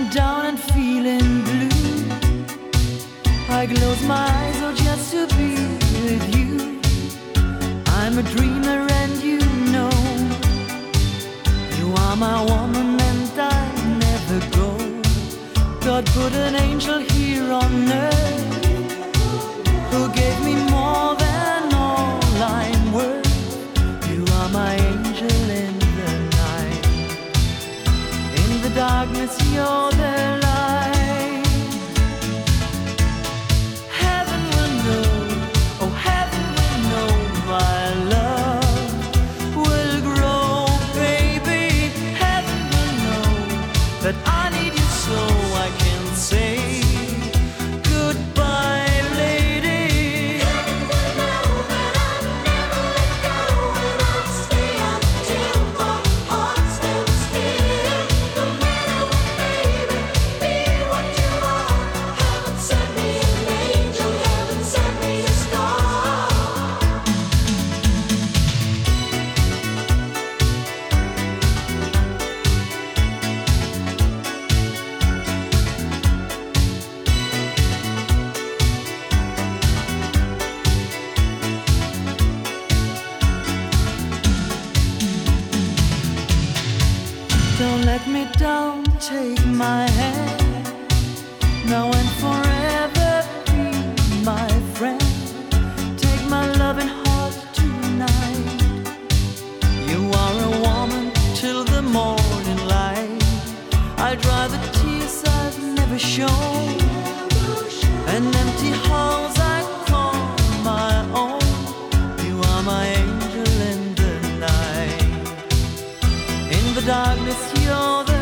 down and feeling blue. I close my eyes, oh, just to be with you. I'm a dreamer and you know you are my woman and I never go. God put an angel here on earth who gave me more than all I'm worth. You are my angel in the night. In the darkness you're the light. Heaven will know, oh heaven will know my love will grow, baby. Heaven will know that I need you so I can say goodbye, lady. Heaven will know that I'll never let go, and I'll stay until the heart stands still. No matter what, baby, be what you are. Heaven sent me an angel, heaven sent me a star. Don't let me down, take my hand. Now and forever be my friend. Take my loving heart tonight. You are a woman till the morning light. I dry the tears I've never shown, and empty halls I call my own. You are my angel in the night. In the darkness you're the